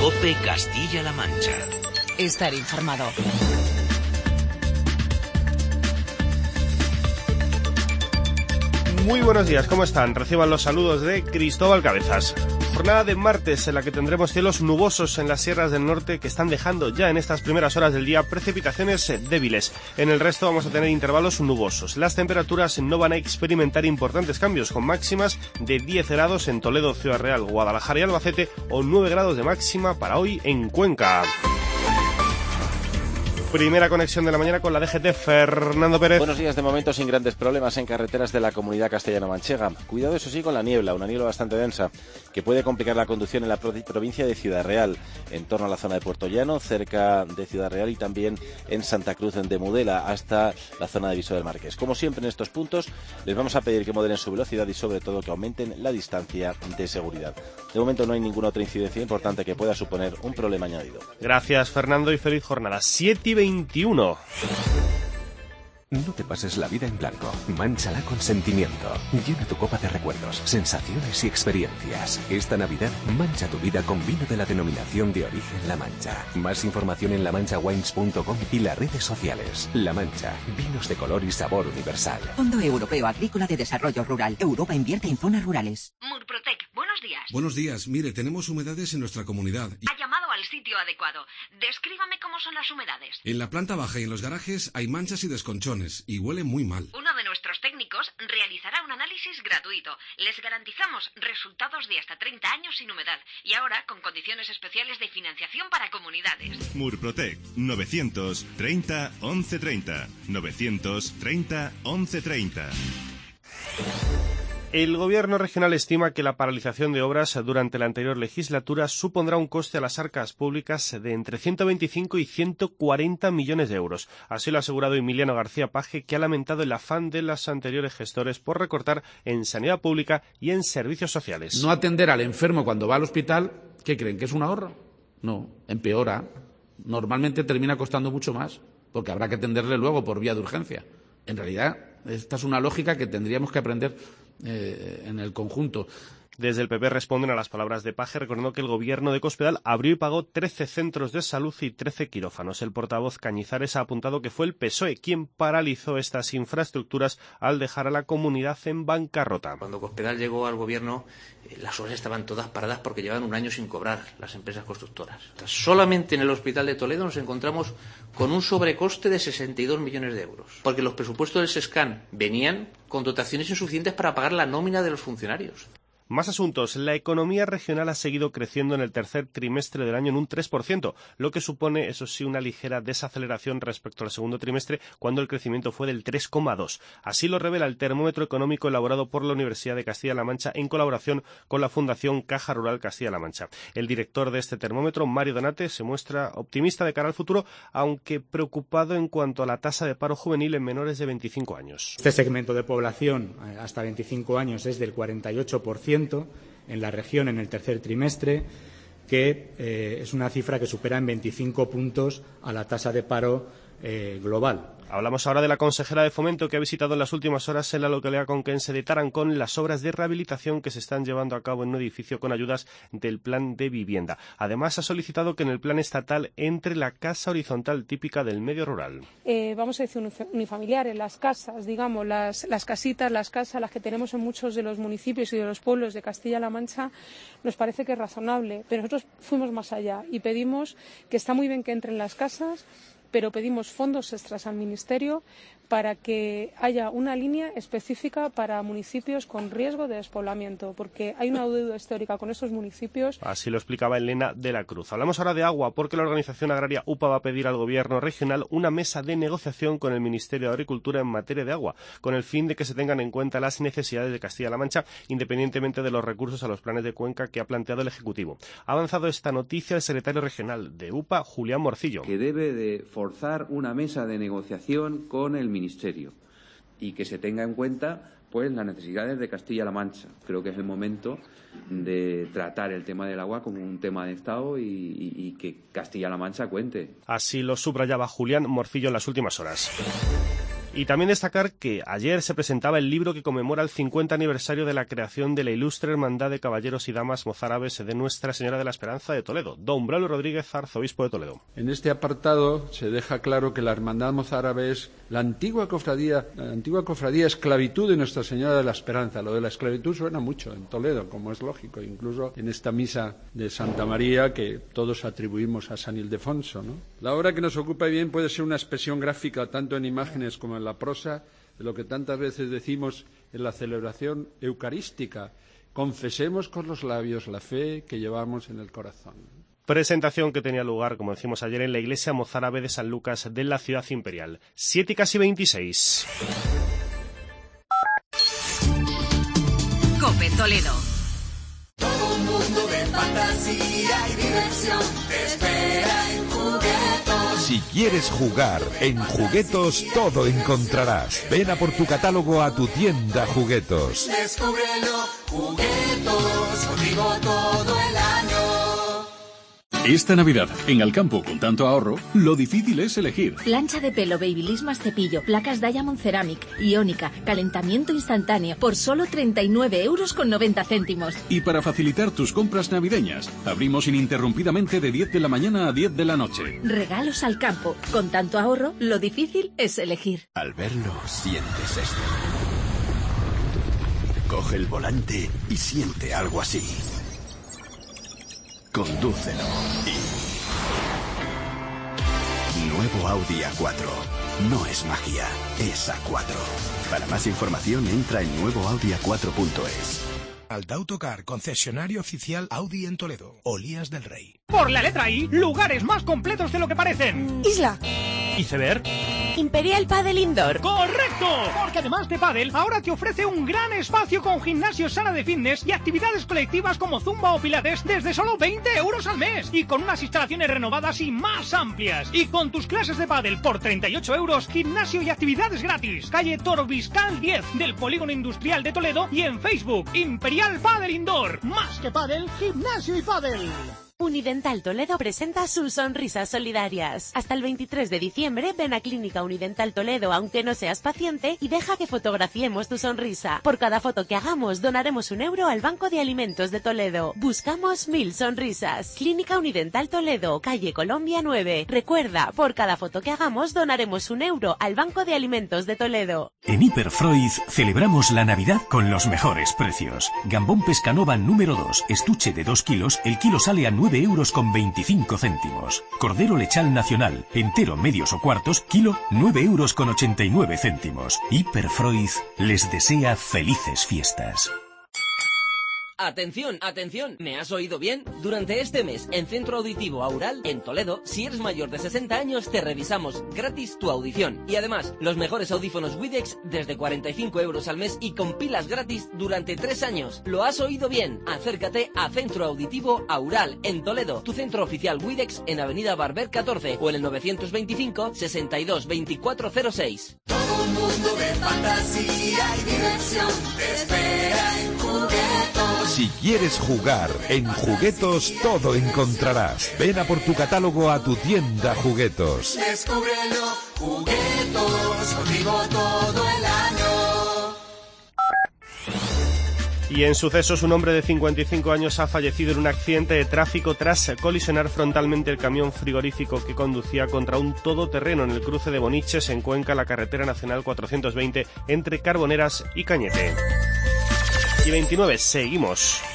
COPE Castilla-La Mancha. Estar informado. Muy buenos días, ¿cómo están? Reciban los saludos de Cristóbal Cabezas. Jornada de martes en la que tendremos cielos nubosos en las sierras del norte que están dejando ya en estas primeras horas del día precipitaciones débiles. En el resto vamos a tener intervalos nubosos. Las temperaturas no van a experimentar importantes cambios, con máximas de 10 grados en Toledo, Ciudad Real, Guadalajara y Albacete o 9 grados de máxima para hoy en Cuenca. Primera conexión de la mañana con la DGT, Fernando Pérez. Buenos días, de momento sin grandes problemas en carreteras de la comunidad castellano-manchega. Cuidado, eso sí, con la niebla, una niebla bastante densa, que puede complicar la conducción en la provincia de Ciudad Real, en torno a la zona de Puerto Llano, cerca de Ciudad Real y también en Santa Cruz de Mudela, hasta la zona de Viso del Marqués. Como siempre en estos puntos, les vamos a pedir que moderen su velocidad y sobre todo que aumenten la distancia de seguridad. De momento no hay ninguna otra incidencia importante que pueda suponer un problema añadido. Gracias, Fernando, y feliz jornada. 7:21. No te pases la vida en blanco, mánchala con sentimiento. Llena tu copa de recuerdos, sensaciones y experiencias. Esta Navidad, mancha tu vida con vino de la denominación de origen La Mancha. Más información en lamanchawines.com y las redes sociales. La Mancha, vinos de color y sabor universal. Fondo Europeo Agrícola de Desarrollo Rural. Europa invierte en zonas rurales. Murprotec, buenos días. Buenos días. Mire, tenemos humedades en nuestra comunidad. Ha llamado al sitio adecuado. Descríbame cómo son las humedades. En la planta baja y en los garajes hay manchas y desconchones y huele muy mal. Uno de nuestros técnicos realizará un análisis gratuito. Les garantizamos resultados de hasta 30 años sin humedad y ahora con condiciones especiales de financiación para comunidades. Murprotec 930 1130 930 1130. El Gobierno regional estima que la paralización de obras durante la anterior legislatura supondrá un coste a las arcas públicas de entre 125 y 140 millones de euros. Así lo ha asegurado Emiliano García Paje, que ha lamentado el afán de los anteriores gestores por recortar en sanidad pública y en servicios sociales. No atender al enfermo cuando va al hospital, ¿qué creen? ¿Que es un ahorro? No, empeora. Normalmente termina costando mucho más, porque habrá que atenderle luego por vía de urgencia. En realidad, esta es una lógica que tendríamos que aprender en el conjunto. Desde el PP responden a las palabras de Paje, recordando que el gobierno de Cospedal abrió y pagó 13 centros de salud y 13 quirófanos. El portavoz Cañizares ha apuntado que fue el PSOE quien paralizó estas infraestructuras al dejar a la comunidad en bancarrota. Cuando Cospedal llegó al gobierno, las obras estaban todas paradas porque llevaban un año sin cobrar las empresas constructoras. Solamente en el Hospital de Toledo nos encontramos con un sobrecoste de 62 millones de euros, porque los presupuestos del SESCAN venían con dotaciones insuficientes para pagar la nómina de los funcionarios. Más asuntos. La economía regional ha seguido creciendo en el tercer trimestre del año en un 3%, lo que supone, eso sí, una ligera desaceleración respecto al segundo trimestre, cuando el crecimiento fue del 3,2%. Así lo revela el termómetro económico elaborado por la Universidad de Castilla-La Mancha en colaboración con la Fundación Caja Rural Castilla-La Mancha. El director de este termómetro, Mario Donate, se muestra optimista de cara al futuro, aunque preocupado en cuanto a la tasa de paro juvenil en menores de 25 años. Este segmento de población hasta 25 años es del 48%. En la región en el tercer trimestre, que es una cifra que supera en 25 puntos a la tasa de paro global. Hablamos ahora de la consejera de Fomento, que ha visitado en las últimas horas en la localidad conquense de Tarancón las obras de rehabilitación que se están llevando a cabo en un edificio con ayudas del Plan de Vivienda. Además, ha solicitado que en el plan estatal entre la casa horizontal típica del medio rural. Vamos a decir unifamiliares, las casas, digamos, las casitas, las casas, las que tenemos en muchos de los municipios y de los pueblos de Castilla-La Mancha, nos parece que es razonable. Pero nosotros fuimos más allá y pedimos que está muy bien que entren las casas, pero pedimos fondos extras al Ministerio para que haya una línea específica para municipios con riesgo de despoblamiento, porque hay una deuda histórica con estos municipios. Así lo explicaba Elena de la Cruz. Hablamos ahora de agua, porque la organización agraria UPA va a pedir al Gobierno regional una mesa de negociación con el Ministerio de Agricultura en materia de agua, con el fin de que se tengan en cuenta las necesidades de Castilla-La Mancha, independientemente de los recursos a los planes de cuenca que ha planteado el Ejecutivo. Ha avanzado esta noticia el secretario regional de UPA, Julián Morcillo. Que debe de forzar una mesa de negociación con el Ministerio y que se tenga en cuenta pues las necesidades de Castilla-La Mancha. Creo que es el momento de tratar el tema del agua como un tema de Estado y que Castilla-La Mancha cuente. Así lo subrayaba Julián Morcillo en las últimas horas. Y también destacar que ayer se presentaba el libro que conmemora el 50 aniversario de la creación de la ilustre Hermandad de Caballeros y Damas Mozárabes de Nuestra Señora de la Esperanza de Toledo. Don Braulio Rodríguez, arzobispo de Toledo. En este apartado se deja claro que la Hermandad Mozárabe es la antigua cofradía esclavitud de Nuestra Señora de la Esperanza. Lo de la esclavitud suena mucho en Toledo, como es lógico, incluso en esta misa de Santa María que todos atribuimos a San Ildefonso, ¿no? La obra que nos ocupa bien puede ser una expresión gráfica tanto en imágenes como en la prosa de lo que tantas veces decimos en la celebración eucarística: confesemos con los labios la fe que llevamos en el corazón. Presentación que tenía lugar, como decimos ayer, en la iglesia mozárabe de San Lucas de la Ciudad Imperial. 7:26. COPE Toledo. Todo un mundo de fantasía y diversión te espera en Juguetos. Si quieres jugar, en Juguetos todo encontrarás. Ven a por tu catálogo a tu tienda Juguetos. Descúbrelo, Juguetos, contigo todo el año. Esta Navidad, en Alcampo, con tanto ahorro, lo difícil es elegir. Plancha de pelo Babyliss más cepillo, placas Diamond Ceramic, iónica, calentamiento instantáneo, por solo 39,90 €. Y para facilitar tus compras navideñas, abrimos ininterrumpidamente de 10 de la mañana a 10 de la noche. Regalos Alcampo. Con tanto ahorro, lo difícil es elegir. Al verlo, sientes esto. Coge el volante y siente algo así. Condúcelo y... Nuevo Audi A4. No es magia, es A4. Para más información entra en nuevoaudia4.es. Aldautocar, concesionario oficial Audi en Toledo. Olías del Rey. Por la letra I, lugares más completos de lo que parecen. Isla. ¿Iceberg? Imperial Padel Indoor. ¡Correcto! Porque además de pádel, ahora te ofrece un gran espacio con gimnasio, sala de fitness y actividades colectivas como zumba o pilates desde solo 20 € al mes. Y con unas instalaciones renovadas y más amplias. Y con tus clases de pádel por 38 €, gimnasio y actividades gratis. Calle Toro Biscal 10 del Polígono Industrial de Toledo y en Facebook, Imperial Padel Indoor. Más que pádel, gimnasio y pádel. Unidental Toledo presenta sus sonrisas solidarias. Hasta el 23 de diciembre ven a Clínica Unidental Toledo aunque no seas paciente y deja que fotografiemos tu sonrisa. Por cada foto que hagamos donaremos €1 al Banco de Alimentos de Toledo. Buscamos 1000 sonrisas. Clínica Unidental Toledo, calle Colombia 9. Recuerda, por cada foto que hagamos donaremos €1 al Banco de Alimentos de Toledo. En Hiperfreud celebramos la Navidad con los mejores precios. Gambón Pescanova número 2, estuche de 2 kilos, el kilo sale a 9,25 €. Cordero lechal nacional, entero, medios o cuartos, kilo, 9,89 €. Hiperfreud les desea felices fiestas. Atención, atención, ¿me has oído bien? Durante este mes, en Centro Auditivo Aural, en Toledo, si eres mayor de 60 años, te revisamos gratis tu audición. Y además, los mejores audífonos Widex desde 45 € al mes y con pilas gratis durante 3 años. ¿Lo has oído bien? Acércate a Centro Auditivo Aural, en Toledo, tu centro oficial Widex en Avenida Barber 14 o en el 925 62 24 06. Todo un mundo de fantasía y diversión te espera en Juguetos. Si quieres jugar, en Juguetos todo encontrarás. Ven a por tu catálogo a tu tienda Juguetos. Descúbrelo, Juguetos, contigo todo el año. Y en sucesos, un hombre de 55 años ha fallecido en un accidente de tráfico tras colisionar frontalmente el camión frigorífico que conducía contra un todoterreno en el cruce de Boniches, en Cuenca, la carretera nacional 420, entre Carboneras y Cañete. Y 29, seguimos.